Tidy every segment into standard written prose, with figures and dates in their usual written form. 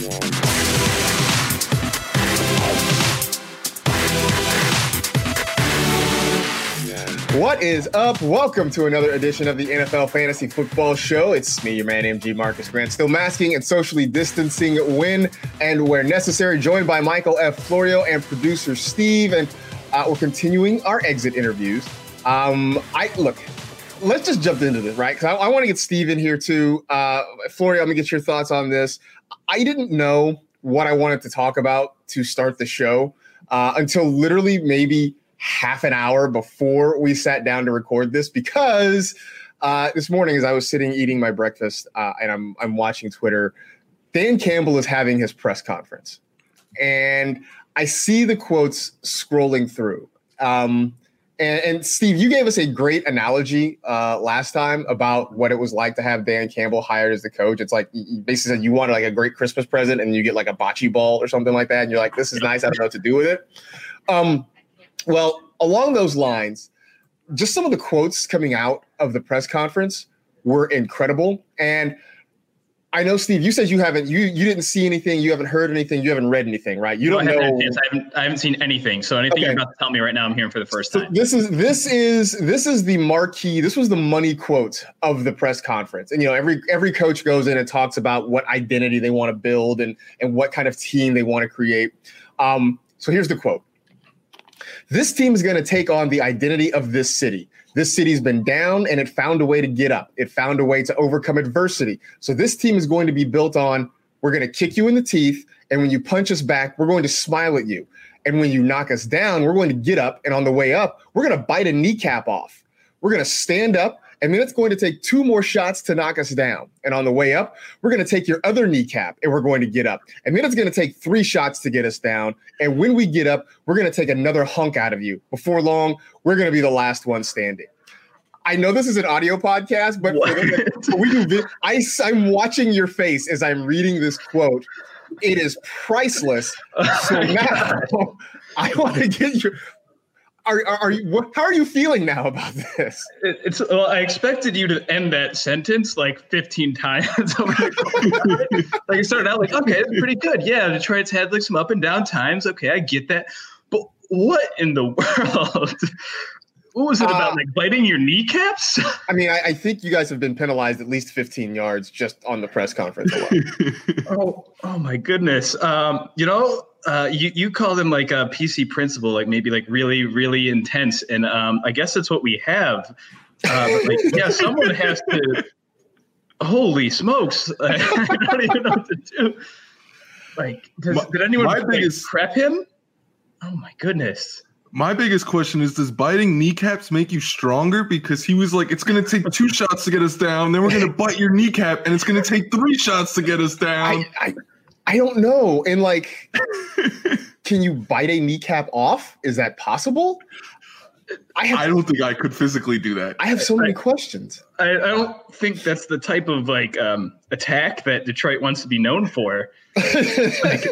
What is up? Welcome to another edition of the NFL Fantasy Football Show. It's me, your man, MG Marcus Grant, still masking and socially distancing when and where necessary, joined by Michael F. Florio and producer Steve. And we're continuing our exit interviews. Look, let's just jump into this, right? Because I want to get Steve in here too. Florio, let me get your thoughts on this. I didn't know what I wanted to talk about to start the show until literally maybe half an hour before we sat down to record this, because this morning as I was sitting eating my breakfast and I'm watching Twitter, Dan Campbell is having his press conference. And I see the quotes scrolling through. And Steve, you gave us a great analogy last time about what it was like to have Dan Campbell hired as the coach. It's like you basically said you wanted like a great Christmas present and you get like a bocce ball or something like that. And you're like, this is nice. I don't know what to do with it. Well, along those lines, just some of the quotes coming out of the press conference were incredible. And I know, Steve, you said you didn't see anything, you haven't heard anything, you haven't read anything, right? You don't know. I haven't seen anything. So anything you're about to tell me right now, I'm hearing for the first time. This is the marquee. This was the money quote of the press conference. And every coach goes in and talks about what identity they want to build and what kind of team they want to create. So here's the quote. This team is going to take on the identity of this city. This city's been down and it found a way to get up. It found a way to overcome adversity. So this team is going to be built on, we're going to kick you in the teeth. And when you punch us back, we're going to smile at you. And when you knock us down, we're going to get up. And on the way up, we're going to bite a kneecap off. We're going to stand up. And then it's going to take 2 more shots to knock us down. And on the way up, we're going to take your other kneecap and we're going to get up. And then it's going to take 3 shots to get us down. And when we get up, we're going to take another hunk out of you. Before long, we're going to be the last one standing. I know this is an audio podcast, but I'm watching your face as I'm reading this quote. It is priceless. So now I want to get your... Are you? How are you feeling now about this? Well, I expected you to end that sentence like 15 times. Like it started out like, okay, it's pretty good. Yeah, Detroit's had like some up and down times. Okay, I get that. But what in the world? What was it about, like biting your kneecaps? I mean, I think you guys have been penalized at least 15 yards just on the press conference alone. Oh my goodness. You call them like a PC principal, like maybe like really, really intense. And I guess that's what we have. Someone has to, holy smokes. I don't even know what to do. Like, did anyone prep him? Oh my goodness. My biggest question is, does biting kneecaps make you stronger? Because he was like, it's going to take 2 shots to get us down. Then we're going to bite your kneecap and it's going to take 3 shots to get us down. I don't know. And like, can you bite a kneecap off? Is that possible? I don't think I could physically do that. I have so many questions. I don't think that's the type of like attack that Detroit wants to be known for. Like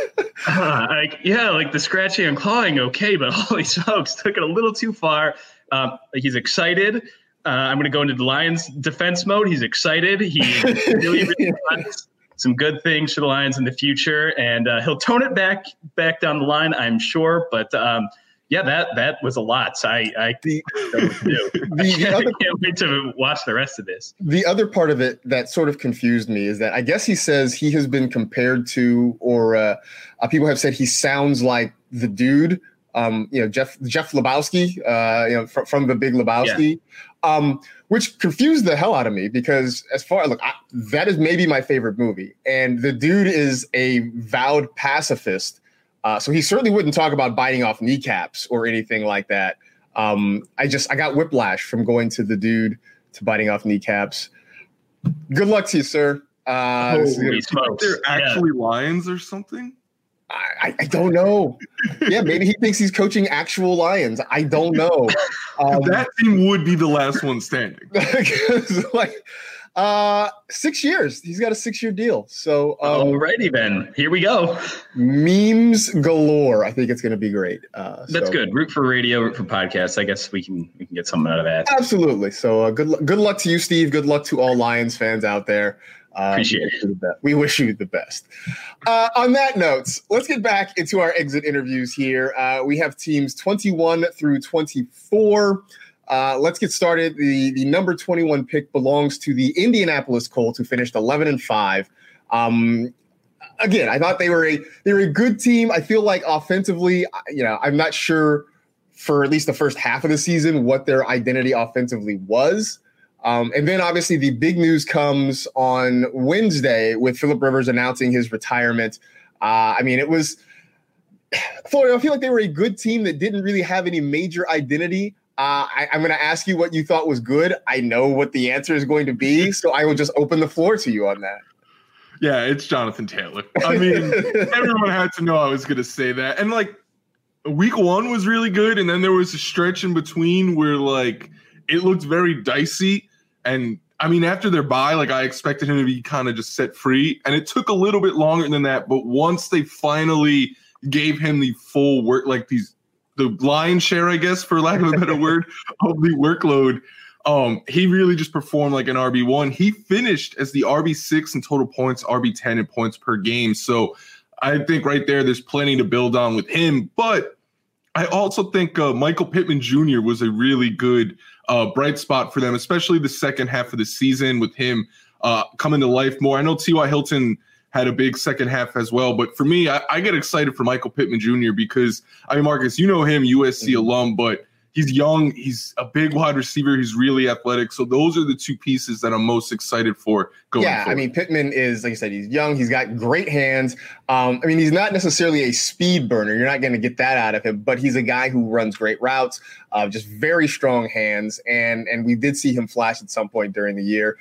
the scratching and clawing, okay, but holy smokes, took it a little too far. He's excited. I'm going to go into the Lions defense mode. He's excited. He really, really wants some good things for the Lions in the future, and he'll tone it back down the line, I'm sure. But that was a lot. So I can't wait to watch the rest of this. The other part of it that sort of confused me is that I guess he says he has been compared to, or people have said he sounds like the dude, Jeff Lebowski, from The Big Lebowski. Yeah. Which confused the hell out of me because that is maybe my favorite movie. And the dude is a vowed pacifist. So he certainly wouldn't talk about biting off kneecaps or anything like that. I got whiplash from going to the dude to biting off kneecaps. Good luck to you, sir. They're actually Lions or something? I don't know. Yeah, maybe he thinks he's coaching actual Lions. I don't know. That team would be the last one standing. 6 years. He's got a 6-year deal. So alrighty then. Here we go. Memes galore. I think it's going to be great. That's good. Root for radio, root for podcasts. I guess we can get something out of that. Absolutely. So good luck to you, Steve. Good luck to all Lions fans out there. Appreciate it. We wish you the best. On that note, let's get back into our exit interviews here. We have teams 21 through 24. Let's get started. The number 21 pick belongs to the Indianapolis Colts, who finished 11-5. Again, I thought they were a good team. I feel like offensively, I'm not sure for at least the first half of the season what their identity offensively was. And then obviously the big news comes on Wednesday with Philip Rivers announcing his retirement. It was Florio. I feel like they were a good team that didn't really have any major identity. I'm going to ask you what you thought was good. I know what the answer is going to be, so I will just open the floor to you on that. Yeah, it's Jonathan Taylor. I mean, everyone had to know I was going to say that. And week 1 was really good, and then there was a stretch in between where it looked very dicey. And I mean, after their bye, I expected him to be kind of just set free, and it took a little bit longer than that. But once they finally gave him the full work, the lion's share, I guess, for lack of a better word, of the workload, he really just performed like an RB1. He finished as the RB6 in total points, RB10 in points per game. So I think right there, there's plenty to build on with him. But I also think Michael Pittman Jr. was a really good bright spot for them, especially the second half of the season with him coming to life more. I know T.Y. Hilton had a big second half as well, but for me, I get excited for Michael Pittman Jr. because, Marcus, you know him, USC alum, but he's young. He's a big wide receiver. He's really athletic. So those are the two pieces that I'm most excited for going forward. Pittman is, like I said, he's young. He's got great hands. He's not necessarily a speed burner. You're not going to get that out of him, but he's a guy who runs great routes, just very strong hands. And we did see him flash at some point during the year.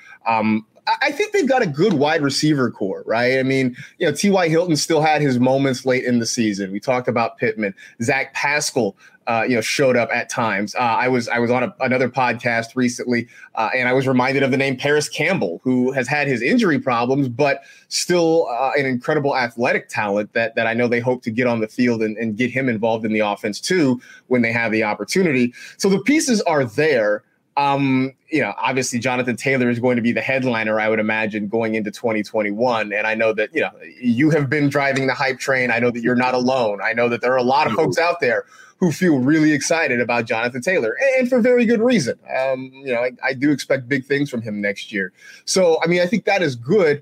I think they've got a good wide receiver core, right? T.Y. Hilton still had his moments late in the season. We talked about Pittman. Zach Pascal, showed up at times. I was on another podcast recently, and I was reminded of the name Paris Campbell, who has had his injury problems, but still an incredible athletic talent that I know they hope to get on the field and get him involved in the offense too when they have the opportunity. So the pieces are there. Obviously Jonathan Taylor is going to be the headliner, I would imagine, going into 2021. And I know that, you have been driving the hype train. I know that you're not alone. I know that there are a lot of folks out there who feel really excited about Jonathan Taylor, and for very good reason. I do expect big things from him next year. So, I think that is good.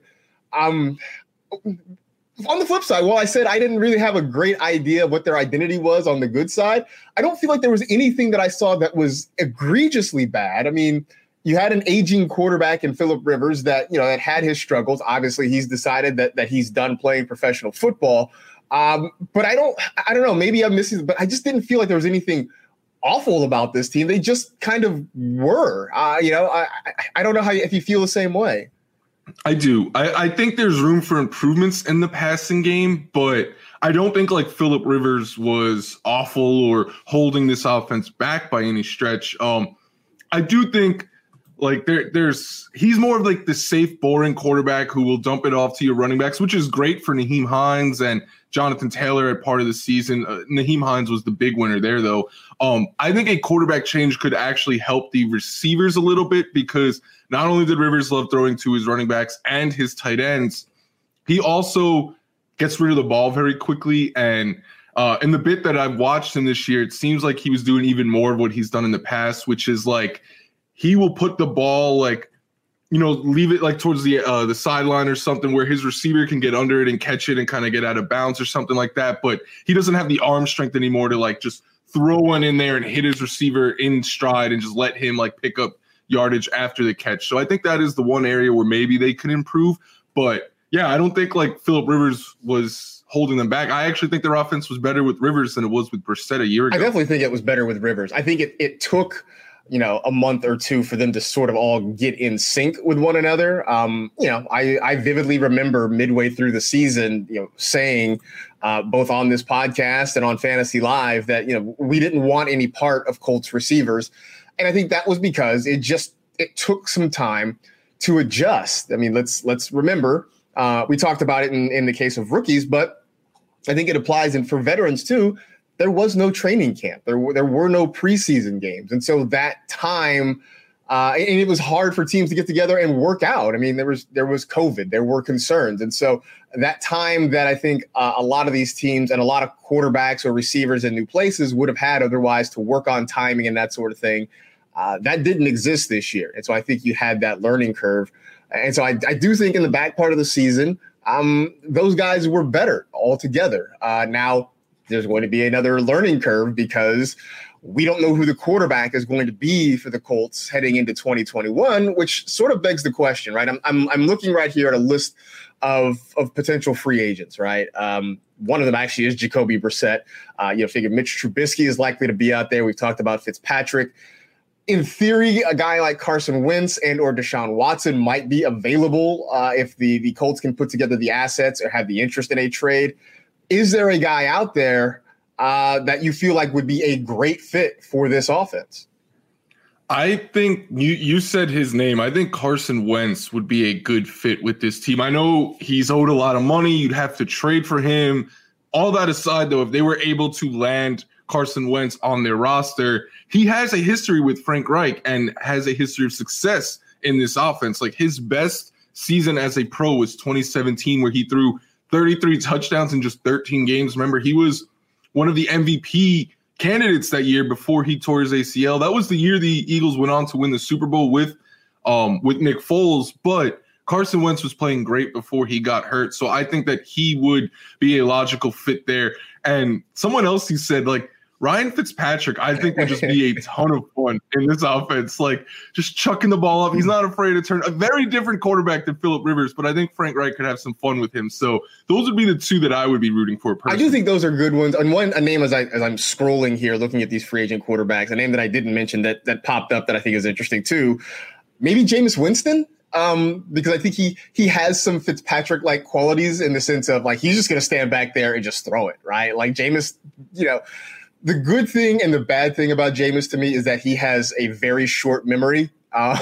On the flip side, while I said I didn't really have a great idea of what their identity was on the good side, I don't feel like there was anything that I saw that was egregiously bad. You had an aging quarterback in Philip Rivers that had his struggles. Obviously, he's decided that he's done playing professional football. But I don't know, maybe I'm missing, but I just didn't feel like there was anything awful about this team. They just kind of were. I don't know if you feel the same way. I do. I think there's room for improvements in the passing game, but I don't think Philip Rivers was awful or holding this offense back by any stretch. I do think he's more of the safe, boring quarterback who will dump it off to your running backs, which is great for Nyheim Hines and Jonathan Taylor at part of the season. Nyheim Hines was the big winner there, though. I think a quarterback change could actually help the receivers a little bit because not only did Rivers love throwing to his running backs and his tight ends, he also gets rid of the ball very quickly. And in the bit that I've watched him this year, it seems like he was doing even more of what he's done in the past, which is he will put the ball leave it towards the sideline or something where his receiver can get under it and catch it and kind of get out of bounds or something like that. But he doesn't have the arm strength anymore to just throw one in there and hit his receiver in stride and just let him pick up yardage after the catch. So I think that is the one area where maybe they could improve. But yeah, I don't think Philip Rivers was holding them back. I actually think their offense was better with Rivers than it was with Brissett a year ago. I definitely think it was better with Rivers. I think it took a month or two for them to sort of all get in sync with one another. I vividly remember midway through the season, saying both on this podcast and on Fantasy Live that, we didn't want any part of Colts receivers. And I think that was because it took some time to adjust. I mean, let's remember, we talked about it in the case of rookies, but I think it applies for veterans too. There was no training camp. There were no preseason games. And so that time, and it was hard for teams to get together and work out. I mean, there was COVID, there were concerns. And so that time that I think a lot of these teams and a lot of quarterbacks or receivers in new places would have had otherwise to work on timing and that sort of thing, that didn't exist this year. And so I think you had that learning curve. And so I do think in the back part of the season, those guys were better altogether. Now, there's going to be another learning curve because we don't know who the quarterback is going to be for the Colts heading into 2021, which sort of begs the question, right? I'm looking right here at a list of potential free agents, right? One of them actually is Jacoby Brissett. Figure Mitch Trubisky is likely to be out there. We've talked about Fitzpatrick. In theory, a guy like Carson Wentz and or Deshaun Watson might be available if the Colts can put together the assets or have the interest in a trade. Is there a guy out there that you feel like would be a great fit for this offense? I think you said his name. I think Carson Wentz would be a good fit with this team. I know he's owed a lot of money. You'd have to trade for him. All that aside, though, if they were able to land Carson Wentz on their roster, he has a history with Frank Reich and has a history of success in this offense. Like his best season as a pro was 2017, where he threw 33 touchdowns in just 13 games. Remember, he was one of the MVP candidates that year before he tore his ACL. That was the year the Eagles went on to win the Super Bowl with Nick Foles. But Carson Wentz was playing great before he got hurt. So I think that he would be a logical fit there. And someone else who said, like, Ryan Fitzpatrick, I think would just be a ton of fun in this offense, like just chucking the ball up. He's not afraid to turn. A very different quarterback than Phillip Rivers, but I think Frank Reich could have some fun with him. So those would be the two that I would be rooting for personally. I do think those are good ones. And a name as I'm scrolling here, looking at these free agent quarterbacks, a name that I didn't mention that popped up that I think is interesting too, maybe Jameis Winston. Because I think he has some Fitzpatrick-like qualities in the sense of like he's just going to stand back there and just throw it, right? Like Jameis, the good thing and the bad thing about Jameis to me is that he has a very short memory. And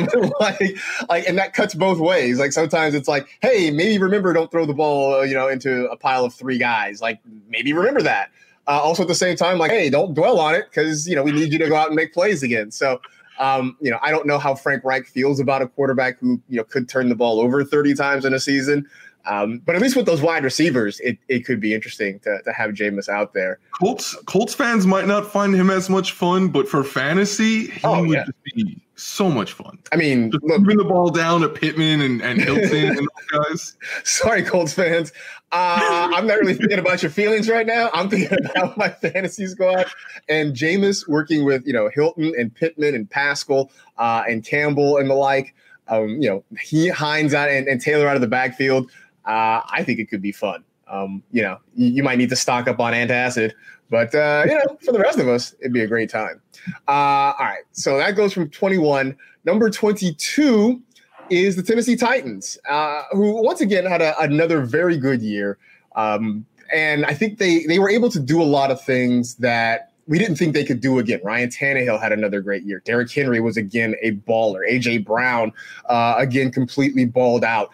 that cuts both ways. Like sometimes it's like, hey, maybe remember, don't throw the ball, into a pile of three guys. Like maybe remember that. Also at the same time, like, hey, don't dwell on it because, we need you to go out and make plays again. So, I don't know how Frank Reich feels about a quarterback who, could turn the ball over 30 times in a season. But at least with those wide receivers, it could be interesting to have Jameis out there. Colts fans might not find him as much fun, but for fantasy, he would just be so much fun. I mean, just moving the ball down to Pittman and Hilton and those guys. Sorry, Colts fans. I'm not really thinking about your feelings right now. I'm thinking about my fantasy squad and Jameis working with, Hilton and Pittman and Pascal and Campbell and the like. Hines out and Taylor out of the backfield. I think it could be fun. You might need to stock up on antacid, but, for the rest of us, it'd be a great time. All right. So that goes from 21. Number 22 is the Tennessee Titans, who once again had another very good year. And I think they were able to do a lot of things that we didn't think they could do again. Ryan Tannehill had another great year. Derrick Henry was again a baller. A.J. Brown, again, completely balled out.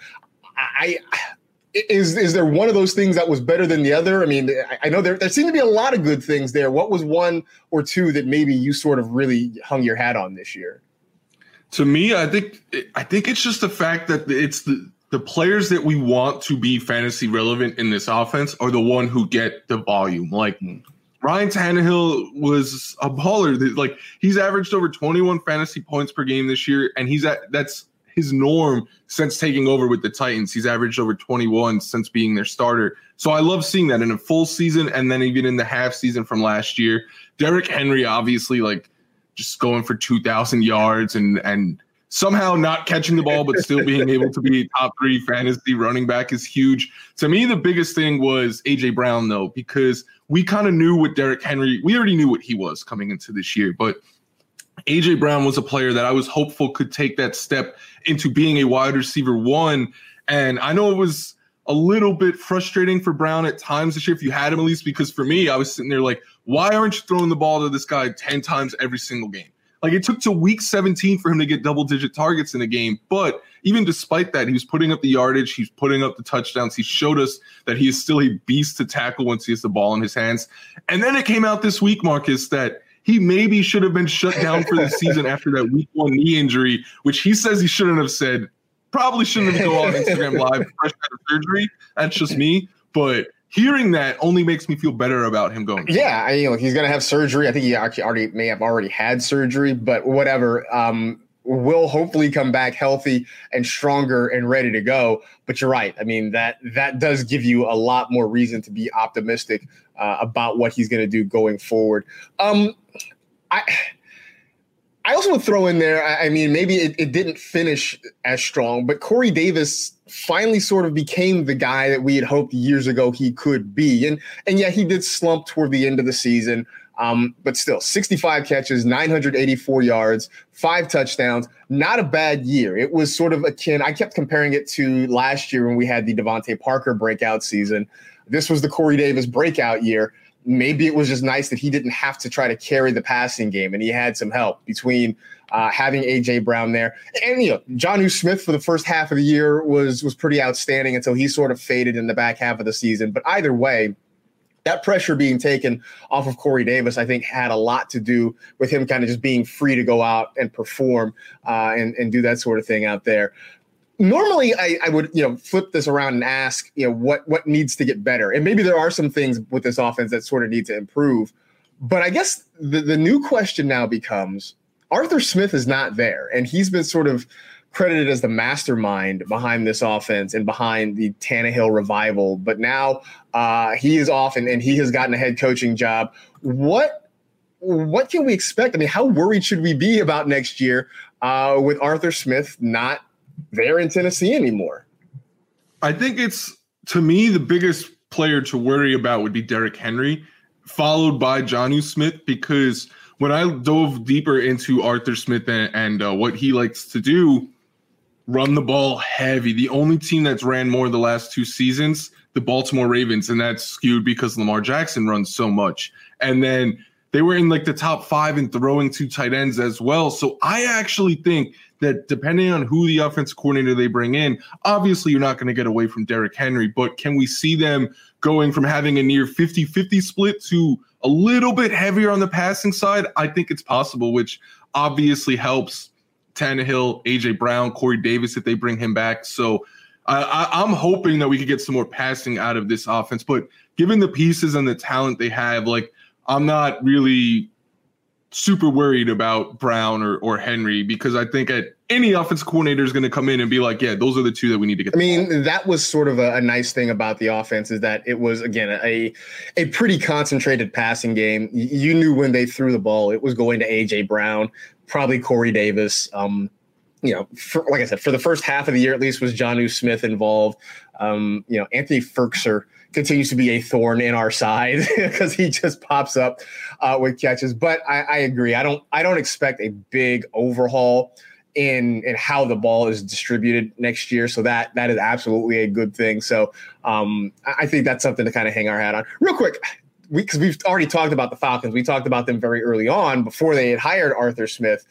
Is there one of those things that was better than the other? I mean, I know there seemed to be a lot of good things there. What was one or two that maybe you sort of really hung your hat on this year? To me, I think it's just the fact that it's the players that we want to be fantasy relevant in this offense are the one who get the volume. Like Ryan Tannehill was a baller. Like he's averaged over 21 fantasy points per game this year, and that's his norm since taking over with the Titans. He's averaged over 21 since being their starter. So I love seeing that in a full season and then even in the half season from last year. Derrick Henry, obviously, like just going for 2,000 yards and somehow not catching the ball, but still being able to be a top 3 fantasy running back is huge. To me, the biggest thing was A.J. Brown, though, because we kind of knew what Derrick Henry, we already knew what he was coming into this year, but A.J. Brown was a player that I was hopeful could take that step into being a wide receiver 1. And I know it was a little bit frustrating for Brown at times this year if you had him at least, because for me, I was sitting there like, why aren't you throwing the ball to this guy 10 times every single game? Like, it took to week 17 for him to get double-digit targets in a game. But even despite that, he was putting up the yardage. He's putting up the touchdowns. He showed us that he is still a beast to tackle once he has the ball in his hands. And then it came out this week, Marcus, that he maybe should have been shut down for the season after that week 1 knee injury, which he says he shouldn't have said. Probably shouldn't have gone on Instagram Live fresh out of surgery. That's just me. But hearing that only makes me feel better about him going. Yeah, he's going to have surgery. I think he actually may have already had surgery, but whatever. Will hopefully come back healthy and stronger and ready to go. But you're right. I mean, that does give you a lot more reason to be optimistic about what he's going to do going forward. I also would throw in there, I mean, maybe it didn't finish as strong, but Corey Davis finally sort of became the guy that we had hoped years ago he could be. And yeah, he did slump toward the end of the season, but still 65 catches, 984 yards, 5 touchdowns, not a bad year. It was sort of akin, I kept comparing it to last year when we had the Devontae Parker breakout season. This was the Corey Davis breakout year. Maybe it was just nice that he didn't have to try to carry the passing game, and he had some help between having A.J. Brown there. And, Jonnu Smith for the first half of the year was pretty outstanding until he sort of faded in the back half of the season. But either way, that pressure being taken off of Corey Davis, I think, had a lot to do with him kind of just being free to go out and perform and do that sort of thing out there. Normally, I would, flip this around and ask, what needs to get better. And maybe there are some things with this offense that sort of need to improve. But I guess the new question now becomes, Arthur Smith is not there. And he's been sort of credited as the mastermind behind this offense and behind the Tannehill revival. But now he is off and he has gotten a head coaching job. What can we expect? I mean, how worried should we be about next year with Arthur Smith not there in Tennessee anymore? I think it's, to me, the biggest player to worry about would be Derrick Henry, followed by Jonnu Smith, because when I dove deeper into Arthur Smith and what he likes to do, run the ball heavy. The only team that's ran more the last 2 seasons, the Baltimore Ravens, and that's skewed because Lamar Jackson runs so much. And then they were in like the top 5 in throwing to tight ends as well. So I actually think that depending on who the offensive coordinator they bring in, obviously you're not going to get away from Derrick Henry, but can we see them going from having a near 50-50 split to a little bit heavier on the passing side? I think it's possible, which obviously helps Tannehill, A.J. Brown, Corey Davis if they bring him back. So I'm hoping that we could get some more passing out of this offense. But given the pieces and the talent they have, I'm not really super worried about Brown or Henry, because I think any offensive coordinator is going to come in and be like, yeah, those are the 2 that we need to get. I mean, that was sort of a nice thing about the offense, is that it was, again, a pretty concentrated passing game. You knew when they threw the ball, it was going to A.J. Brown, probably Corey Davis. Like I said, for the first half of the year, at least, was Jonnu Smith involved. Anthony Firkser continues to be a thorn in our side because he just pops up with catches. But I agree. I don't expect a big overhaul in how the ball is distributed next year. So that is absolutely a good thing. So I think that's something to kind of hang our hat on. Real quick, because we've already talked about the Falcons. We talked about them very early on before they had hired Arthur Smith.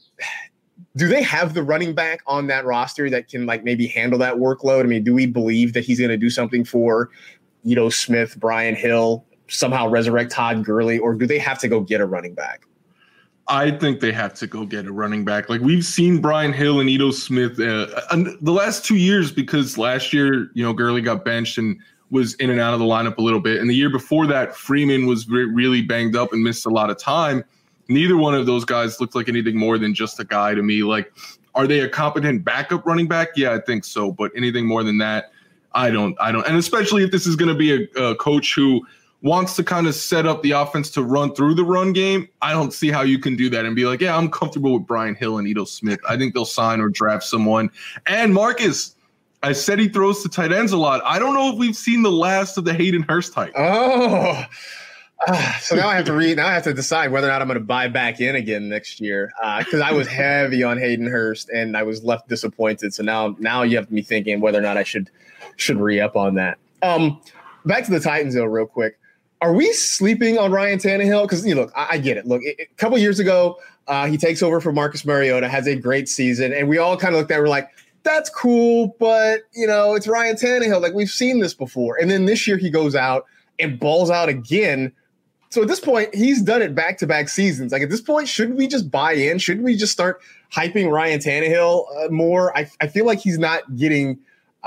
Do they have the running back on that roster that can maybe handle that workload? I mean, do we believe that he's going to do something for Smith, Brian Hill, somehow resurrect Todd Gurley, or do they have to go get a running back? I think they have to go get a running back. We've seen Brian Hill and Ito Smith the last 2 years, because last year, Gurley got benched and was in and out of the lineup a little bit. And the year before that, Freeman was really banged up and missed a lot of time. Neither one of those guys looked like anything more than just a guy to me. Are they a competent backup running back? Yeah, I think so. But anything more than that, I don't. And especially if this is going to be a coach who wants to kind of set up the offense to run through the run game, I don't see how you can do that and be like, yeah, I'm comfortable with Brian Hill and Ito Smith. I think they'll sign or draft someone. And Marcus, I said he throws to tight ends a lot. I don't know if we've seen the last of the Hayden Hurst type. Oh, so now I have to decide whether or not I'm going to buy back in again next year, because I was heavy on Hayden Hurst and I was left disappointed. So now you have me thinking whether or not I should re-up on that. Back to the Titans, though, real quick. Are we sleeping on Ryan Tannehill? Because look, I get it. Look, a couple years ago, he takes over for Marcus Mariota, has a great season, and we all kind of looked at it, we're like, that's cool, but it's Ryan Tannehill. Like, we've seen this before. And then this year he goes out and balls out again. So at this point, he's done it back-to-back seasons. Like, at this point, shouldn't we just buy in? Shouldn't we just start hyping Ryan Tannehill more? I feel like he's not getting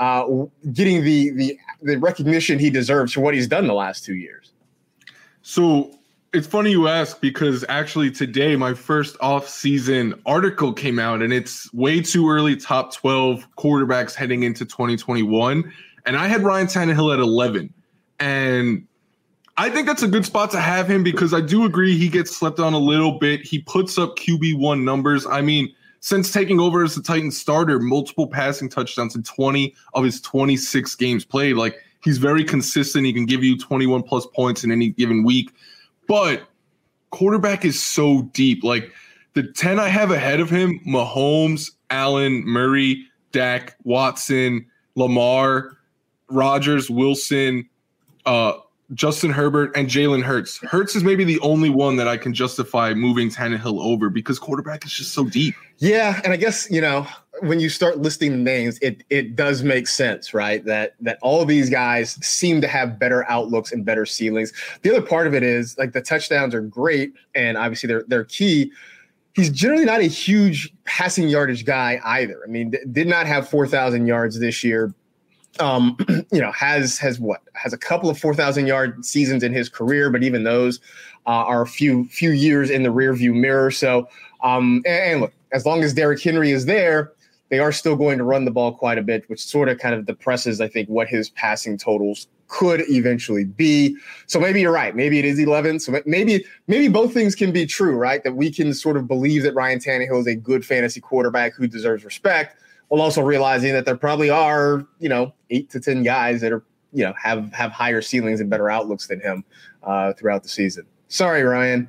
the recognition he deserves for what he's done the last 2 years. So it's funny you ask, because actually today my first off-season article came out, and it's way too early top 12 quarterbacks heading into 2021. And I had Ryan Tannehill at 11. And I think that's a good spot to have him, because I do agree he gets slept on a little bit. He puts up QB1 numbers. I mean, since taking over as the Titans starter, multiple passing touchdowns in 20 of his 26 games played. Like, he's very consistent. He can give you 21 plus points in any given week. But quarterback is so deep. Like, the 10 I have ahead of him: Mahomes, Allen, Murray, Dak, Watson, Lamar, Rodgers, Wilson, Justin Herbert, and Jalen Hurts. Hurts is maybe the only one that I can justify moving Tannehill over, because quarterback is just so deep. Yeah, and I guess, when you start listing the names, it does make sense, right? That all of these guys seem to have better outlooks and better ceilings. The other part of it is, like, the touchdowns are great, and obviously they're key. He's generally not a huge passing yardage guy either. I mean, did not have 4,000 yards this year. Has a couple of 4,000 yard seasons in his career, but even those are a few years in the rearview mirror. So, and look, as long as Derrick Henry is there, they are still going to run the ball quite a bit, which sort of kind of depresses, I think, what his passing totals could eventually be. So maybe you're right. Maybe it is 11. So maybe both things can be true, right? That we can sort of believe that Ryan Tannehill is a good fantasy quarterback who deserves respect, while also realizing that there probably are, 8 to 10 guys that are, have higher ceilings and better outlooks than him throughout the season. Sorry, Ryan.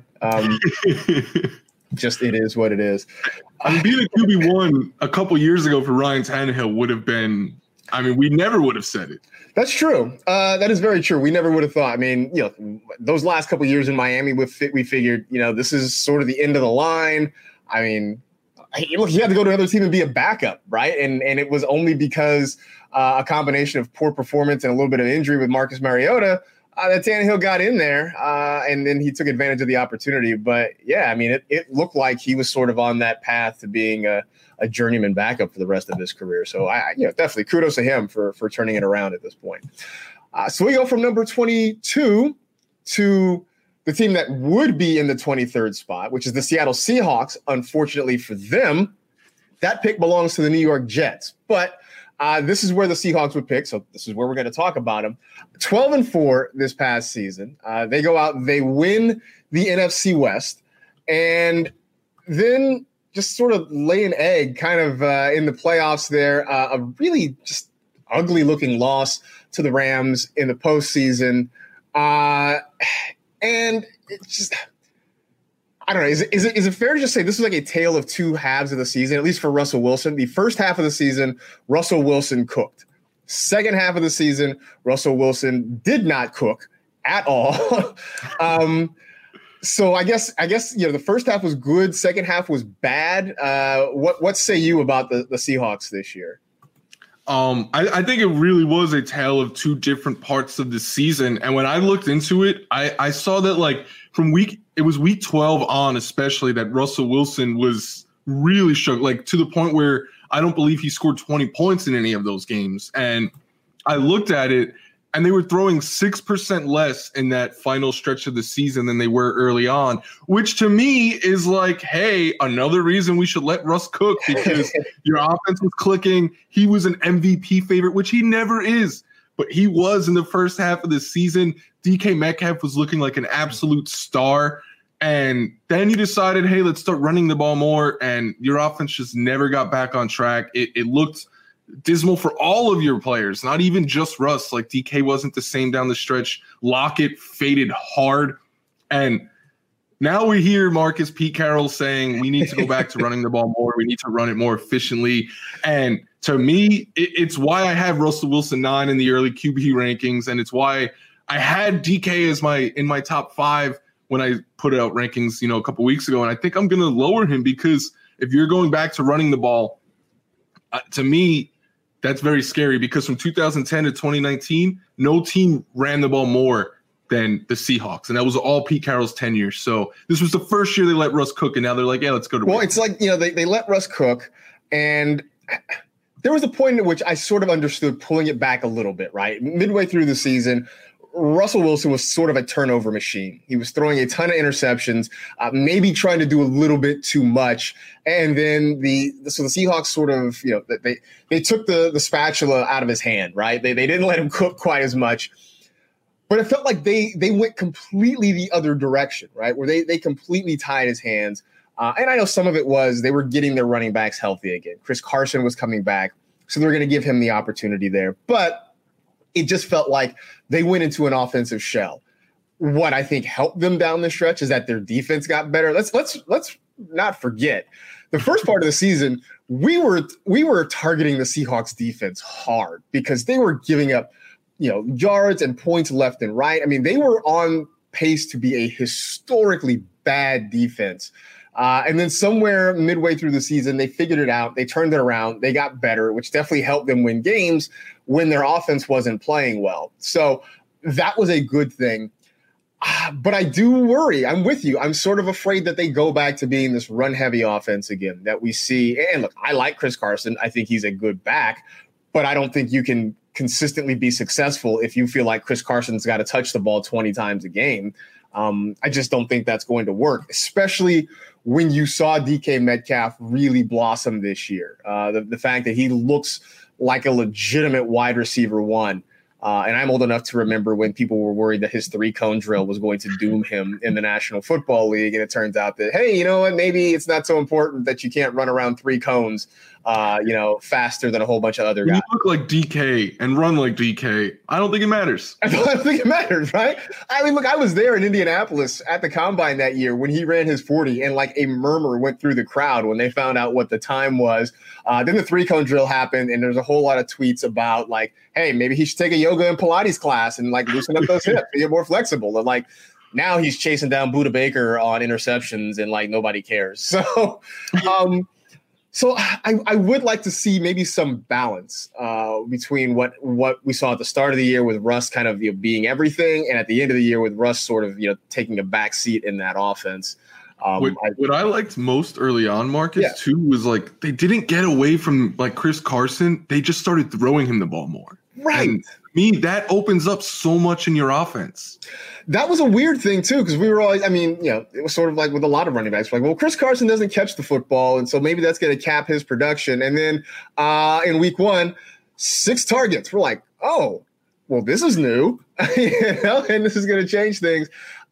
Just it is what it is. I mean, being a QB1 a couple years ago for Ryan Tannehill would have been, we never would have said it. That's true. That is very true. We never would have thought. I mean, those last couple years in Miami, we figured, this is sort of the end of the line. I mean, look, he had to go to another team and be a backup, right? And it was only because a combination of poor performance and a little bit of injury with Marcus Mariota that Tannehill got in there, and then he took advantage of the opportunity. But, yeah, I mean, it looked like he was sort of on that path to being a journeyman backup for the rest of his career. So, definitely kudos to him for turning it around at this point. So we go from number 22 to the team that would be in the 23rd spot, which is the Seattle Seahawks. Unfortunately for them, that pick belongs to the New York Jets. But this is where the Seahawks would pick, so this is where we're going to talk about them. 12-4 this past season. They go out, they win the NFC West, and then just sort of lay an egg kind of in the playoffs there. A really just ugly-looking loss to the Rams in the postseason. And it's just, I don't know. Is it fair to just say this was like a tale of two halves of the season, at least for Russell Wilson? The first half of the season, Russell Wilson cooked. Second half of the season, Russell Wilson did not cook at all. So I guess the first half was good, second half was bad. What say you about the Seahawks this year? I think it really was a tale of two different parts of the season. And when I looked into it, I saw that it was week 12 on, especially, that Russell Wilson was really shook, to the point where I don't believe he scored 20 points in any of those games. And I looked at it, and they were throwing 6% less in that final stretch of the season than they were early on, which to me is like, hey, another reason we should let Russ cook, because your offense was clicking. He was an MVP favorite, which he never is, but he was in the first half of the season. DK Metcalf was looking like an absolute star. And then you decided, hey, let's start running the ball more, and your offense just never got back on track. It looked dismal for all of your players, not even just Russ. DK wasn't the same down the stretch. Lockett faded hard. And now we hear Marcus Pete Carroll saying we need to go back to running the ball more. We need to run it more efficiently. And to me, it's why I have Russell Wilson 9 in the early QB rankings, and it's why I had DK as in my top 5 when I put out rankings, a couple weeks ago, and I think I'm going to lower him because if you're going back to running the ball, to me, that's very scary because from 2010 to 2019, no team ran the ball more than the Seahawks, and that was all Pete Carroll's tenure. So this was the first year they let Russ cook, and now they're like, yeah, let's go to. Well, it's like they let Russ cook, and there was a point at which I sort of understood pulling it back a little bit. Right, midway through the season, Russell Wilson was sort of a turnover machine. He was throwing a ton of interceptions, maybe trying to do a little bit too much. And then the Seahawks sort of, they took the spatula out of his hand, right? They didn't let him cook quite as much. But it felt like they went completely the other direction, right? Where they completely tied his hands. And I know some of it was they were getting their running backs healthy again. Chris Carson was coming back, so they were going to give him the opportunity there. But it just felt like they went into an offensive shell. What I think helped them down the stretch is that their defense got better. Let's not forget the first part of the season. We were targeting the Seahawks defense hard because they were giving up, yards and points left and right. I mean, they were on pace to be a historically bad defense. And then somewhere midway through the season, they figured it out. They turned it around. They got better, which definitely helped them win games when their offense wasn't playing well. So that was a good thing. But I do worry. I'm with you. I'm sort of afraid that they go back to being this run-heavy offense again that we see. And look, I like Chris Carson. I think he's a good back. But I don't think you can consistently be successful if you feel like Chris Carson's got to touch the ball 20 times a game. I just don't think that's going to work, especially when you saw DK Metcalf really blossom this year. The fact that he looks like a legitimate wide receiver one. And I'm old enough to remember when people were worried that his 3-cone drill was going to doom him in the National Football League. And it turns out that, hey, you know what? Maybe it's not so important that you can't run around 3 cones, faster than a whole bunch of other guys. You look like DK and run like DK. I don't think it matters. I don't think it matters, right? I mean, look, I was there in Indianapolis at the Combine that year when he ran his 40 and like a murmur went through the crowd when they found out what the time was. Then the 3-cone drill happened and there's a whole lot of tweets about like, hey, maybe he should take a yoga and Pilates class and like loosen up those hips, get more flexible. And like now he's chasing down Budda Baker on interceptions and like nobody cares. So, So I would like to see maybe some balance between what we saw at the start of the year with Russ kind of being everything, and at the end of the year with Russ sort of taking a back seat in that offense. What I liked most early on, Marcus, too, was like they didn't get away from like Chris Carson. They just started throwing him the ball more. Right. And to me, that opens up so much in your offense. That was a weird thing, too, because we were always, it was sort of like with a lot of running backs. Like, well, Chris Carson doesn't catch the football, and so maybe that's going to cap his production. And then in week 1, 6 targets. We're like, oh, well, this is new, and this is going to change things.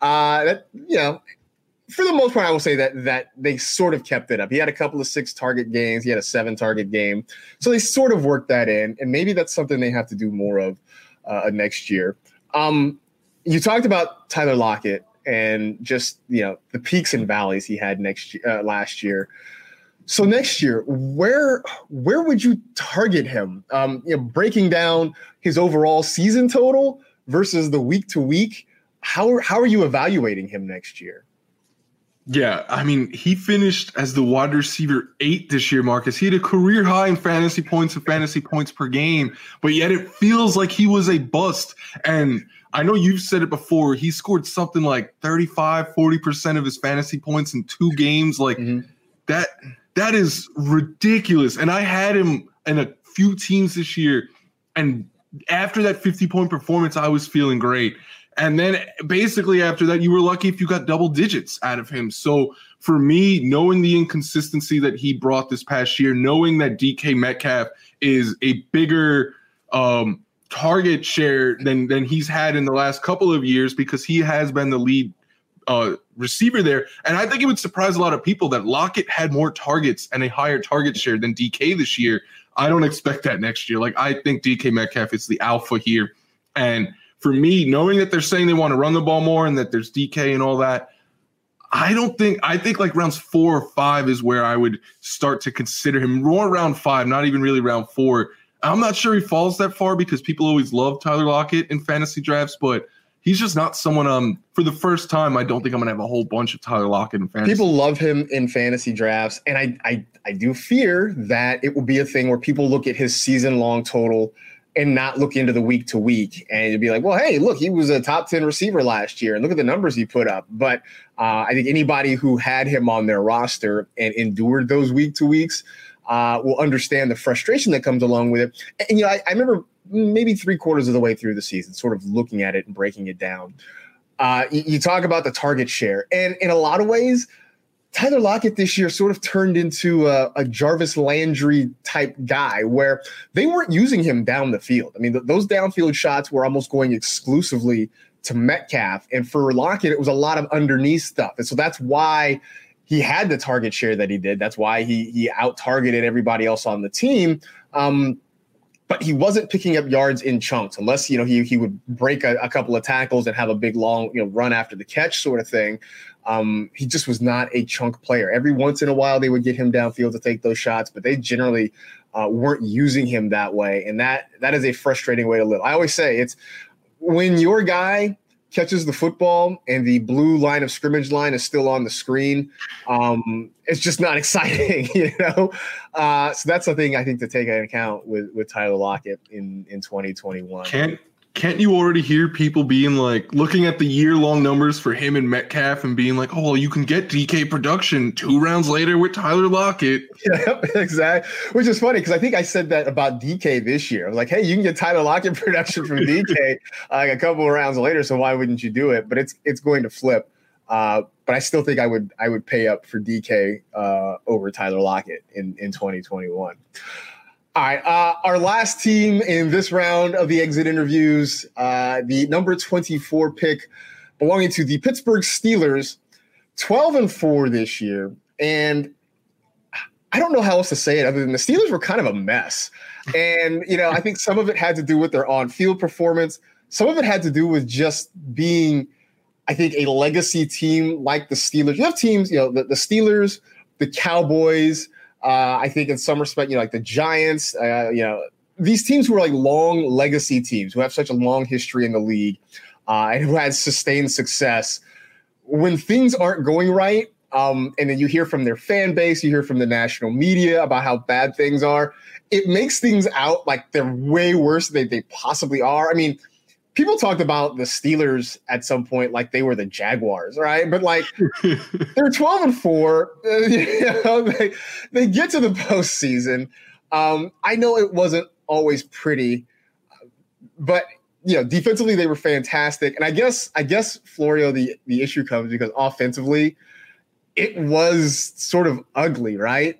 For the most part, I will say that they sort of kept it up. He had a couple of 6-target games. He had a 7-target game. So they sort of worked that in, and maybe that's something they have to do more of next year. You talked about Tyler Lockett and just, the peaks and valleys he had last year. So next year, where would you target him? Breaking down his overall season total versus the week to week. How are you evaluating him next year? Yeah, I mean, he finished as the wide receiver 8 this year, Marcus. He had a career high in fantasy points and fantasy points per game, but yet it feels like he was a bust. And I know you've said it before. He scored something like 35-40% of his fantasy points in 2 games. Like that is ridiculous. And I had him in a few teams this year. And after that 50-point performance, I was feeling great. And then basically after that, you were lucky if you got double digits out of him. So for me, knowing the inconsistency that he brought this past year, knowing that DK Metcalf is a bigger target share than he's had in the last couple of years because he has been the lead receiver there. And I think it would surprise a lot of people that Lockett had more targets and a higher target share than DK this year. I don't expect that next year. Like, I think DK Metcalf is the alpha here. And for me, knowing that they're saying they want to run the ball more and that there's DK and all that, I think like rounds 4 or 5 is where I would start to consider him. More round 5, not even really round 4. I'm not sure he falls that far because people always love Tyler Lockett in fantasy drafts, but he's just not someone. For the first time, I don't think I'm gonna have a whole bunch of Tyler Lockett in fantasy. People love him in fantasy drafts, and I do fear that it will be a thing where people look at his season-long total and not look into the week to week, and you'd be like, well, hey, look, he was a top 10 receiver last year, and look at the numbers he put up. But I think anybody who had him on their roster and endured those week to weeks will understand the frustration that comes along with it. And I remember maybe 3/4 of the way through the season, sort of looking at it and breaking it down. You talk about the target share, and in a lot of ways, Tyler Lockett this year sort of turned into a Jarvis Landry type guy where they weren't using him down the field. I mean, those downfield shots were almost going exclusively to Metcalf. And for Lockett, it was a lot of underneath stuff. And so that's why he had the target share that he did. That's why he out-targeted everybody else on the team. But he wasn't picking up yards in chunks unless, he would break a couple of tackles and have a big, long, run after the catch sort of thing. He just was not a chunk player. Every once in a while, they would get him downfield to take those shots, but they generally weren't using him that way. And that is a frustrating way to live. I always say it's when your guy catches the football and the blue line of scrimmage line is still on the screen, it's just not exciting, So that's the thing I think to take into account with Tyler Lockett in 2021. Can't you already hear people being like, looking at the year-long numbers for him and Metcalf and being like, oh, well, you can get DK production 2 rounds later with Tyler Lockett. Yeah, exactly. Which is funny because I think I said that about DK this year. I was like, hey, you can get Tyler Lockett production from DK a couple of rounds later, so why wouldn't you do it? But it's going to flip. But I still think I would pay up for DK over Tyler Lockett in 2021. All right, our last team in this round of the exit interviews, the number 24 pick belonging to the Pittsburgh Steelers, 12-4 this year. And I don't know how else to say it other than the Steelers were kind of a mess. And, I think some of it had to do with their on-field performance. Some of it had to do with just being, I think, a legacy team like the Steelers. You have teams, the Steelers, the Cowboys, I think in some respect, like the Giants, these teams who are like long legacy teams who have such a long history in the league and who had sustained success. When things aren't going right, and then you hear from their fan base, you hear from the national media about how bad things are, it makes things out like they're way worse than they possibly are. I mean, people talked about the Steelers at some point like they were the Jaguars, right? But like they're 12-4. They get to the postseason. I know it wasn't always pretty, but defensively they were fantastic. And I guess Florio, the issue comes because offensively it was sort of ugly, right?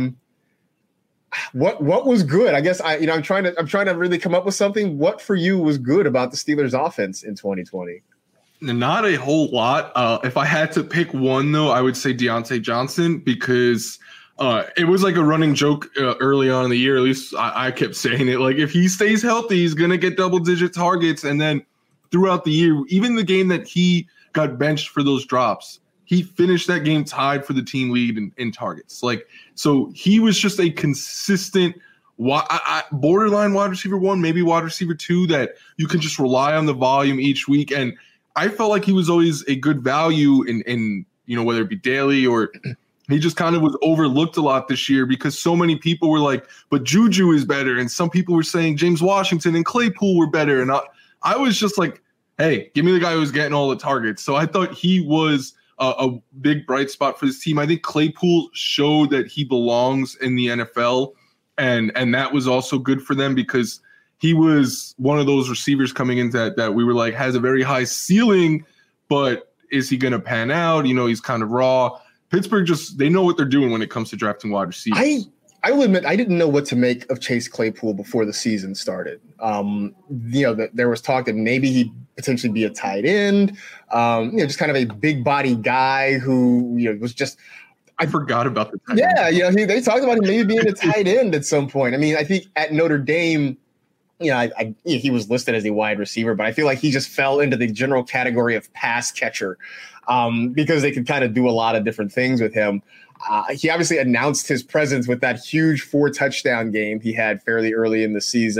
What was good? I guess I'm trying to really come up with something. What for you was good about the Steelers offense in 2020? Not a whole lot. If I had to pick one though, I would say Deontay Johnson because it was like a running joke early on in the year. At least I kept saying it. Like if he stays healthy, he's gonna get double-digit targets. And then throughout the year, even the game that he got benched for those drops, he finished that game tied for the team lead in targets. So he was just a consistent borderline wide receiver 1, maybe wide receiver 2 that you can just rely on the volume each week. And I felt like he was always a good value in whether it be daily or he just kind of was overlooked a lot this year because so many people were like, but Juju is better. And some people were saying James Washington and Claypool were better. And I was just like, hey, give me the guy who's getting all the targets. So I thought he was a big bright spot for this team. I think Claypool showed that he belongs in the NFL, and that was also good for them because he was one of those receivers coming into that we were like has a very high ceiling, but is he going to pan out? He's kind of raw. Pittsburgh they know what they're doing when it comes to drafting wide receivers. I will admit I didn't know what to make of Chase Claypool before the season started. There was talk that maybe he'd potentially be a tight end, just kind of a big body guy who was just. I forgot about the tight end. Yeah, they talked about him maybe being a tight end at some point. I mean, I think at Notre Dame, he was listed as a wide receiver, but I feel like he just fell into the general category of pass catcher because they could kind of do a lot of different things with him. He obviously announced his presence with that huge 4-touchdown game he had fairly early in the season.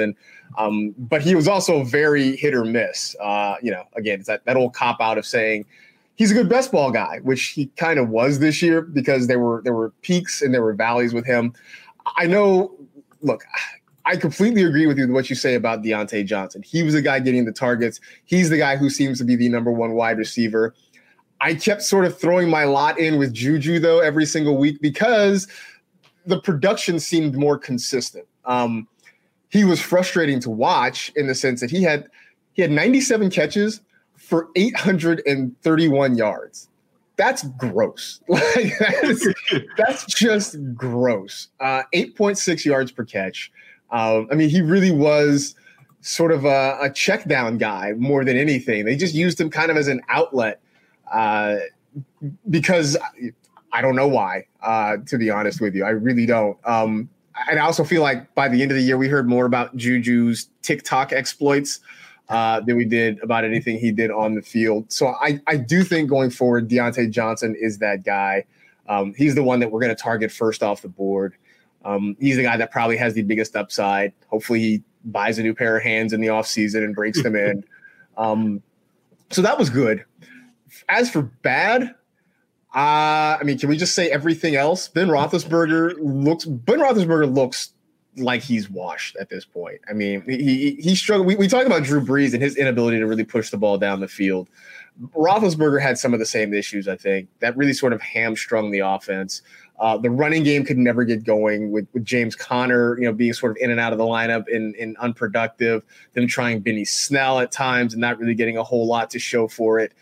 But he was also very hit or miss. Again, it's that old cop out of saying he's a good best ball guy, which he kind of was this year because there were peaks and there were valleys with him. I know, look, I completely agree with you with what you say about Diontae Johnson. He was the guy getting the targets. He's the guy who seems to be the number one wide receiver. I kept sort of throwing my lot in with Juju, though, every single week because the production seemed more consistent. He was frustrating to watch in the sense that he had 97 catches for 831 yards. That's gross. That's just gross. 8.6 yards per catch. He really was sort of a check down guy more than anything. They just used him kind of as an outlet because I don't know why, to be honest with you. I really don't. And I also feel like by the end of the year, we heard more about Juju's TikTok exploits than we did about anything he did on the field. So I do think going forward, Diontae Johnson is that guy. He's the one that we're going to target first off the board. He's the guy that probably has the biggest upside. Hopefully he buys a new pair of hands in the offseason and breaks them in. So that was good. As for bad, can we just say everything else? Ben Roethlisberger looks like he's washed at this point. I mean, he struggled. We talked about Drew Brees and his inability to really push the ball down the field. Roethlisberger had some of the same issues, I think, that really sort of hamstrung the offense. The running game could never get going with James Conner, being sort of in and out of the lineup and unproductive, them trying Benny Snell at times and not really getting a whole lot to show for it.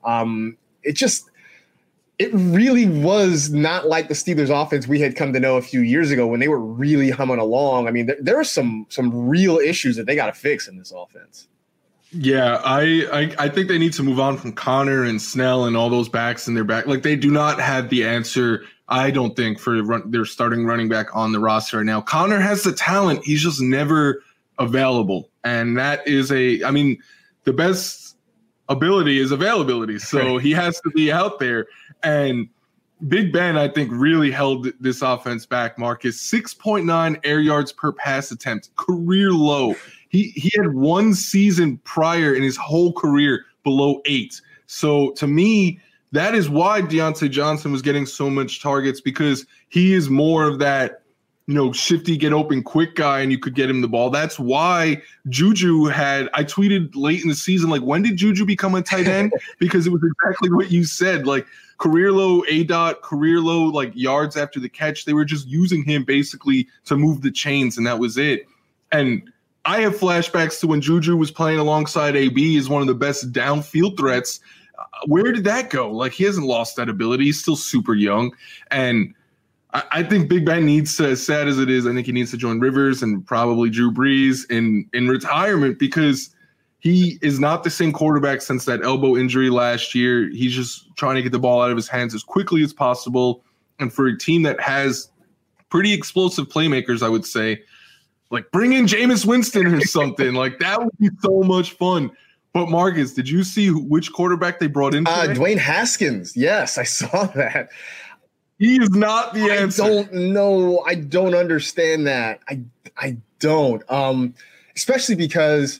It really was not like the Steelers offense we had come to know a few years ago when they were really humming along. I mean, there are some real issues that they got to fix in this offense. Yeah, I think they need to move on from Connor and Snell and all those backs in their back. Like, they do not have the answer, I don't think, for their starting running back on the roster right now. Connor has the talent. He's just never available. And that is the best ability is availability. So he has to be out there. And Big Ben, I think, really held this offense back, Marcus. 6.9 air yards per pass attempt, career low. He had one season prior in his whole career below 8. So to me, that is why Diontae Johnson was getting so much targets, because he is more of that, shifty, get open quick guy, and you could get him the ball. That's why Juju I tweeted late in the season, like, when did Juju become a tight end? Because it was exactly what you said, like career low ADOT, career low, like yards after the catch. They were just using him basically to move the chains, and that was it. And I have flashbacks to when Juju was playing alongside AB as one of the best downfield threats. Where did that go? Like, he hasn't lost that ability. He's still super young. And I think Big Ben needs to, as sad as it is, I think he needs to join Rivers and probably Drew Brees in retirement, because he is not the same quarterback since that elbow injury last year. He's just trying to get the ball out of his hands as quickly as possible. And for a team that has pretty explosive playmakers, I would say, like, bring in Jameis Winston or something. Like, that would be so much fun. But Marcus, did you see which quarterback they brought in today? Dwayne Haskins. Yes, I saw that. He is not the answer. I don't know. I don't understand that. I don't. Especially because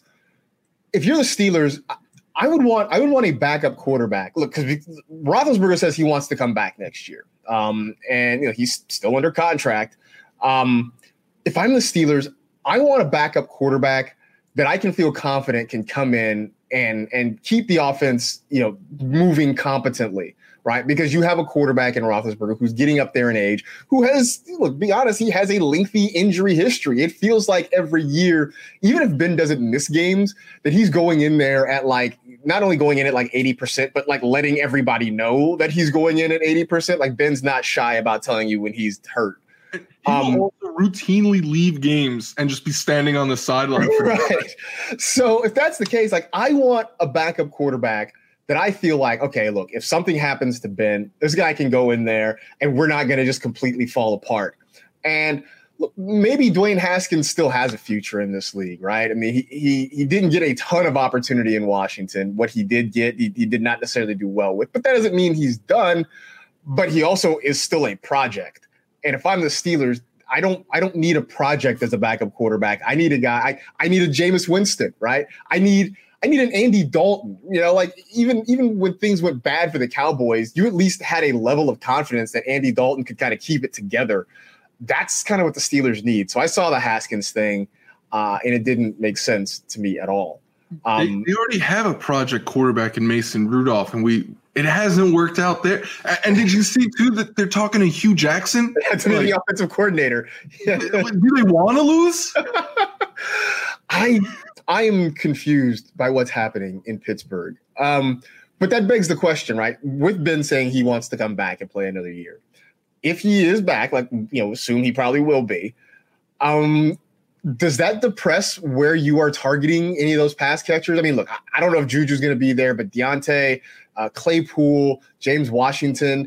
if you're the Steelers, I would want a backup quarterback. Look, because Roethlisberger says he wants to come back next year. And he's still under contract. If I'm the Steelers, I want a backup quarterback that I can feel confident can come in and keep the offense, moving competently, right? Because you have a quarterback in Roethlisberger who's getting up there in age, who has, be honest, he has a lengthy injury history. It feels like every year, even if Ben doesn't miss games, that he's going in there at not only going in at 80%, but letting everybody know that he's going in at 80%. Ben's not shy about telling you when he's hurt. He will also routinely leave games and just be standing on the sideline. Right. So if that's the case, I want a backup quarterback that I feel like, okay, look, if something happens to Ben, this guy can go in there and we're not going to just completely fall apart. And look, maybe Dwayne Haskins still has a future in this league, right? I mean, he didn't get a ton of opportunity in Washington. What he did get, he did not necessarily do well with. But that doesn't mean he's done. But he also is still a project. And if I'm the Steelers, I don't need a project as a backup quarterback. I need a guy. I need a Jameis Winston, right? I need an Andy Dalton. Like even when things went bad for the Cowboys, you at least had a level of confidence that Andy Dalton could kind of keep it together. That's kind of what the Steelers need. So I saw the Haskins thing, and it didn't make sense to me at all. They already have a project quarterback in Mason Rudolph, and it hasn't worked out there. And did you see too that they're talking to Hugh Jackson? To be the offensive coordinator. Do they want to lose? I am confused by what's happening in Pittsburgh. But that begs the question, right? With Ben saying he wants to come back and play another year. If he is back, assume he probably will be, does that depress where you are targeting any of those pass catchers? I mean, look, I don't know if Juju's going to be there, but Deontay, Claypool, James Washington,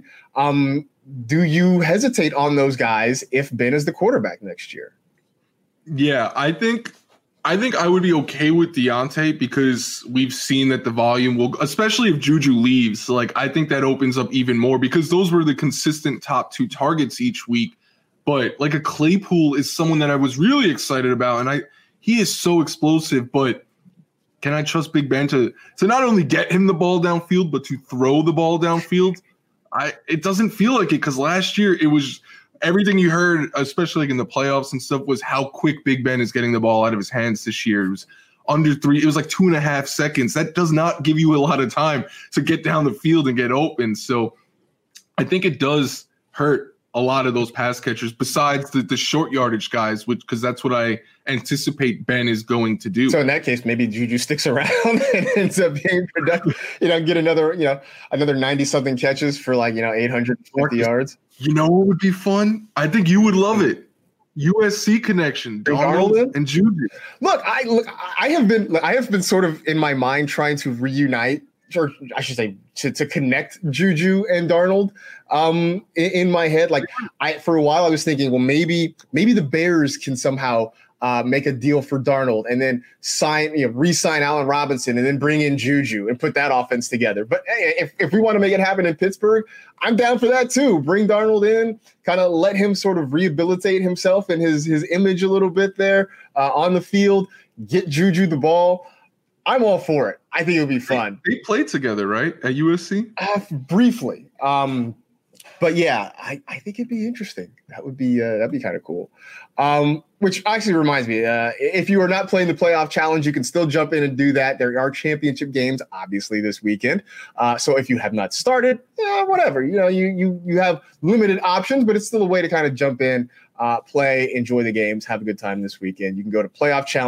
do you hesitate on those guys if Ben is the quarterback next year? Yeah, I think I would be okay with Deontay because we've seen that the volume will, especially if Juju leaves, I think that opens up even more because those were the consistent top 2 targets each week. But a Claypool is someone that I was really excited about, and he is so explosive. But can I trust Big Ben to not only get him the ball downfield, but to throw the ball downfield? It doesn't feel like it because last year it was everything you heard, especially in the playoffs and stuff, was how quick Big Ben is getting the ball out of his hands this year. It was under 3. It was 2.5 seconds. That does not give you a lot of time to get down the field and get open. So I think it does hurt a lot of those pass catchers besides the short yardage guys, because that's what I anticipate Ben is going to do. So in that case, maybe Juju sticks around and ends up being productive, get another 90 something catches for 850 yards. You know what would be fun? I think you would love it. USC connection, Darnold and Juju. Look, I have been sort of in my mind trying to reunite, or I should say to connect Juju and Darnold in my head. For a while I was thinking, well, maybe the Bears can somehow make a deal for Darnold and then re-sign Allen Robinson and then bring in Juju and put that offense together. But hey, if we want to make it happen in Pittsburgh, I'm down for that too. Bring Darnold in, kind of let him sort of rehabilitate himself and his image a little bit there on the field, get Juju the ball. I'm all for it. I think it would be fun. They played together, right, at USC? Briefly. But yeah, I think it'd be interesting. That'd be kind of cool. Which actually reminds me, if you are not playing the playoff challenge, you can still jump in and do that. There are championship games, obviously, this weekend. So if you have not started, whatever. You have limited options, but it's still a way to kind of jump in, play, enjoy the games, have a good time this weekend. You can go to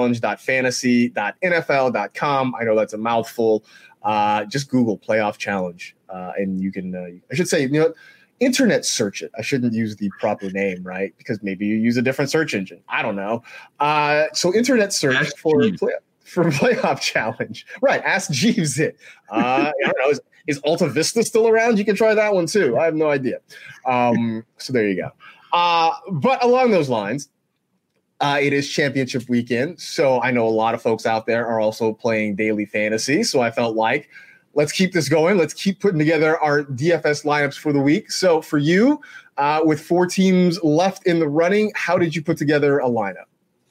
playoffchallenge.fantasy.nfl.com. I know that's a mouthful. Just Google playoff challenge, and you can. I should say, internet search it. I shouldn't use the proper name, right? Because maybe you use a different search engine. I don't know. So internet search for playoff challenge. Right. Ask Jeeves it. I don't know. Is Alta Vista still around? You can try that one too. I have no idea. So there you go. But along those lines, it is championship weekend. So I know a lot of folks out there are also playing daily fantasy. So I felt like, let's keep this going. Let's keep putting together our DFS lineups for the week. So for you, with 4 teams left in the running, how did you put together a lineup?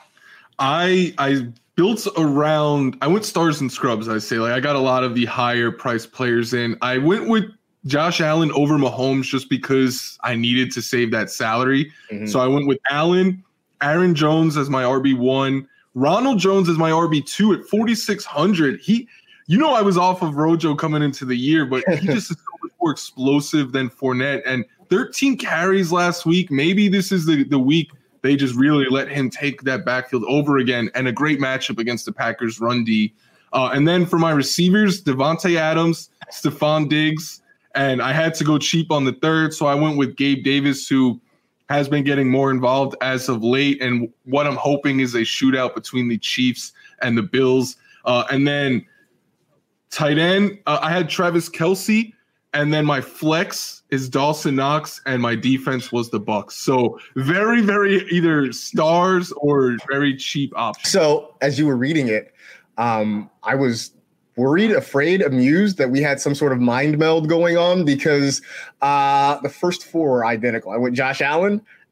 I built around, I went stars and scrubs, I say. I got a lot of the higher priced players in. I went with Josh Allen over Mahomes just because I needed to save that salary. Mm-hmm. So I went with Allen, Aaron Jones as my RB1, Ronald Jones as my RB2 at 4,600. I was off of Rojo coming into the year, but he just is so much more explosive than Fournette. And 13 carries last week. Maybe this is the week they just really let him take that backfield over again. And a great matchup against the Packers run D. And then for my receivers, Devontae Adams, Stephon Diggs. And I had to go cheap on the third, so I went with Gabe Davis, who has been getting more involved as of late. And what I'm hoping is a shootout between the Chiefs and the Bills. And then tight end, I had Travis Kelce, and then my flex is Dawson Knox, and my defense was the Bucs. So very, very either stars or very cheap options. So as you were reading it, I was worried, afraid, amused that we had some sort of mind meld going on because the first 4 are identical. I went Josh Allen,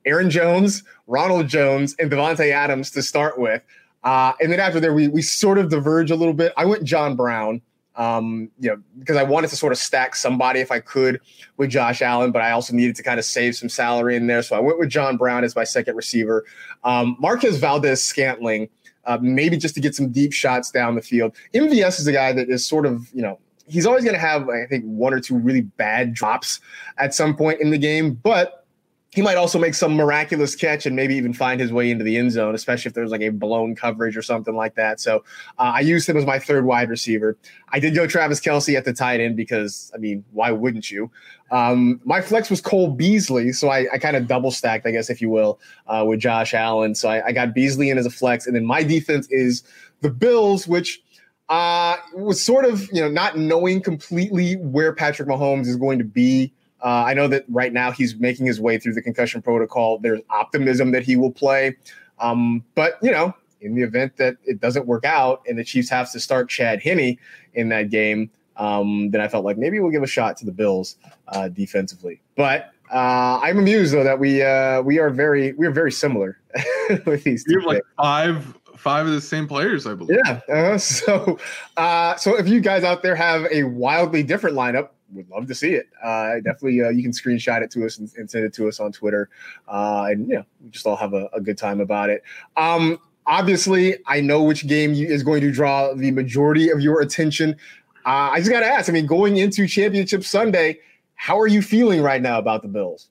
Aaron Jones, Ronald Jones, and Devontae Adams to start with. And then after there, we sort of diverge a little bit. I went John Brown, because I wanted to sort of stack somebody if I could with Josh Allen, but I also needed to kind of save some salary in there. So I went with John Brown as my second receiver. Marquez Valdes-Scantling, maybe just to get some deep shots down the field. MVS is a guy that is sort of, he's always going to have, I think, one or two really bad drops at some point in the game, but he might also make some miraculous catch and maybe even find his way into the end zone, especially if there's like a blown coverage or something like that. So I used him as my third wide receiver. I did go Travis Kelce at the tight end because, why wouldn't you? My flex was Cole Beasley, so I kind of double stacked, I guess, if you will, with Josh Allen. So I got Beasley in as a flex. And then my defense is the Bills, which was sort of, not knowing completely where Patrick Mahomes is going to be. I know that right now he's making his way through the concussion protocol. There's optimism that he will play. But, in the event that it doesn't work out and the Chiefs have to start Chad Henne in that game, then I felt like maybe we'll give a shot to the Bills defensively. But I'm amused, though, that we are very similar with these two. You have like five of the same players, I believe. Yeah. So if you guys out there have a wildly different lineup, would love to see it. Definitely, you can screenshot it to us and send it to us on Twitter. And we just all have a good time about it. Obviously, I know which game is going to draw the majority of your attention. I just got to ask, going into Championship Sunday, how are you feeling right now about the Bills?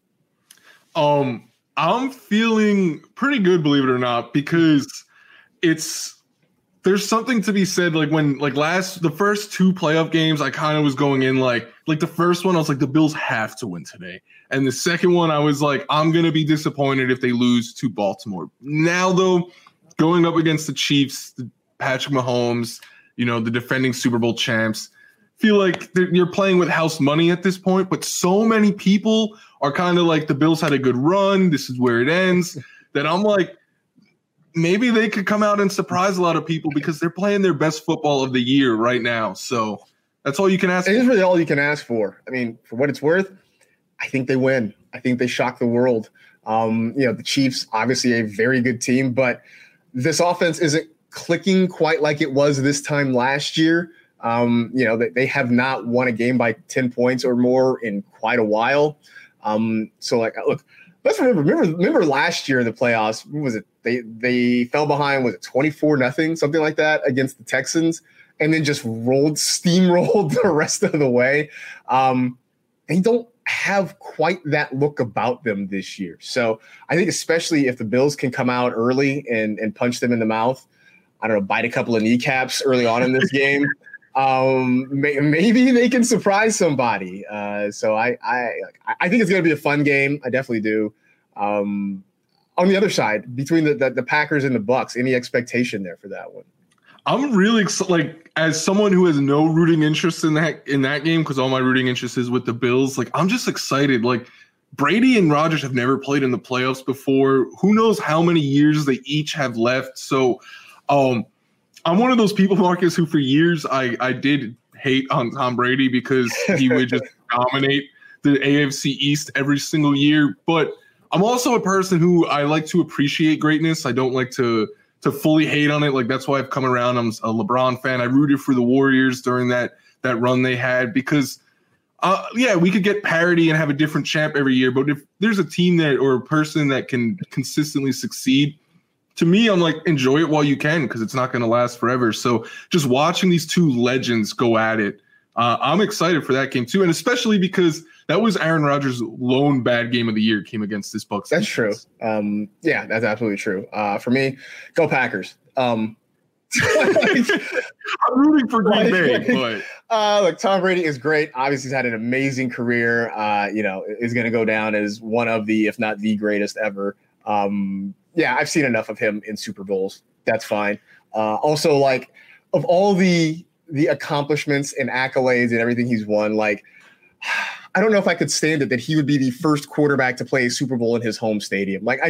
I'm feeling pretty good, believe it or not, because there's something to be said. Like when the first two playoff games, I kind of was going in like the first one, I was like, the Bills have to win today. And the second one, I was like, I'm going to be disappointed if they lose to Baltimore. Now, though, going up against the Chiefs, Patrick Mahomes, the defending Super Bowl champs, feel like you're playing with house money at this point. But so many people are kind of like, the Bills had a good run, this is where it ends, that I'm like, maybe they could come out and surprise a lot of people because they're playing their best football of the year right now. So that's all you can ask for. It is really all you can ask for. For what it's worth, I think they win. I think they shock the world. The Chiefs, obviously a very good team, but this offense isn't clicking quite like it was this time last year. They have not won a game by 10 points or more in quite a while. Look, let's remember last year in the playoffs, what was it? They fell behind, was it 24-0, something like that, against the Texans, and then just steamrolled the rest of the way. They don't have quite that look about them this year. So I think especially if the Bills can come out early and punch them in the mouth, I don't know, bite a couple of kneecaps early on in this game, maybe they can surprise somebody. So I think it's going to be a fun game. I definitely do. On the other side, between the Packers and the Bucs, any expectation there for that one? I'm really excited, as someone who has no rooting interest in that game, because all my rooting interest is with the Bills. I'm just excited. Brady and Rodgers have never played in the playoffs before. Who knows how many years they each have left? So, I'm one of those people, Marcus, who for years I did hate on Tom Brady because he would just dominate the AFC East every single year, but I'm also a person who I like to appreciate greatness. I don't like to fully hate on it. That's why I've come around. I'm a LeBron fan. I rooted for the Warriors during that run they had because, we could get parity and have a different champ every year. But if there's a team or a person that can consistently succeed, to me, I'm like, enjoy it while you can because it's not going to last forever. So just watching these two legends go at it, I'm excited for that game too. And especially because that was Aaron Rodgers' lone bad game of the year came against this Bucs. That's true. That's absolutely true. For me, go Packers. I'm rooting for Green Bay, but look, Tom Brady is great. Obviously, he's had an amazing career. Is going to go down as one of the, if not the greatest ever. I've seen enough of him in Super Bowls. That's fine. Also, of all the accomplishments and accolades and everything he's won, I don't know if I could stand it that he would be the first quarterback to play a Super Bowl in his home stadium. I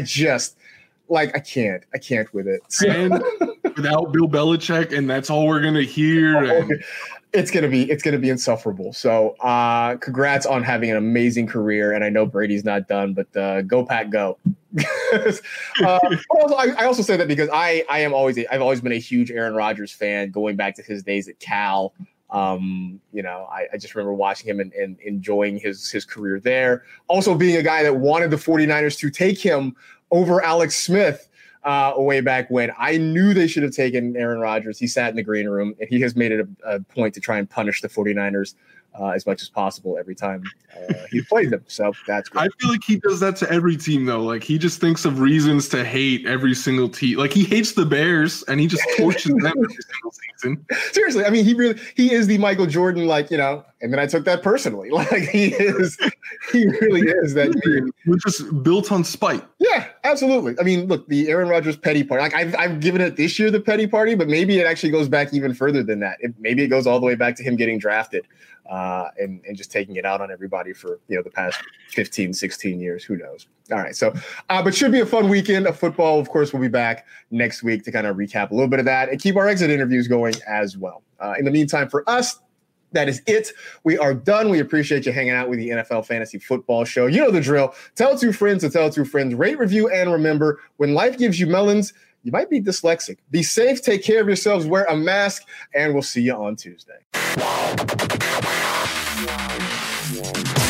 can't with it. So. And without Bill Belichick, and that's all we're gonna hear. It's gonna be insufferable. So, congrats on having an amazing career. And I know Brady's not done, but go Pack, go. I also say that because I've always been a huge Aaron Rodgers fan going back to his days at Cal. I just remember watching him and enjoying his career there. Also being a guy that wanted the 49ers to take him over Alex Smith way back when. I knew they should have taken Aaron Rodgers. He sat in the green room, and he has made it a point to try and punish the 49ers as much as possible every time he's played them. So that's great. I feel like he does that to every team, though. Like, he just thinks of reasons to hate every single team. Like, he hates the Bears, and he just torches them every single season. Seriously, I mean, he is the Michael Jordan, and then I took that personally. Like, he really is that dude. We're just built on spite. Yeah, absolutely. I mean, look, the Aaron Rodgers petty party. Like, I've given it this year the petty party, but maybe it actually goes back even further than that. Maybe it goes all the way back to him getting drafted and just taking it out on everybody for the past 15, 16 years. Who knows? All right, so but should be a fun weekend of football. Of course, we'll be back next week to kind of recap a little bit of that and keep our exit interviews going as well. In the meantime, for us, that is it. We are done. We appreciate you hanging out with the NFL Fantasy Football Show. You know the drill. Tell two friends to tell two friends. Rate, review, and remember, when life gives you melons, you might be dyslexic. Be safe. Take care of yourselves. Wear a mask. And we'll see you on Tuesday.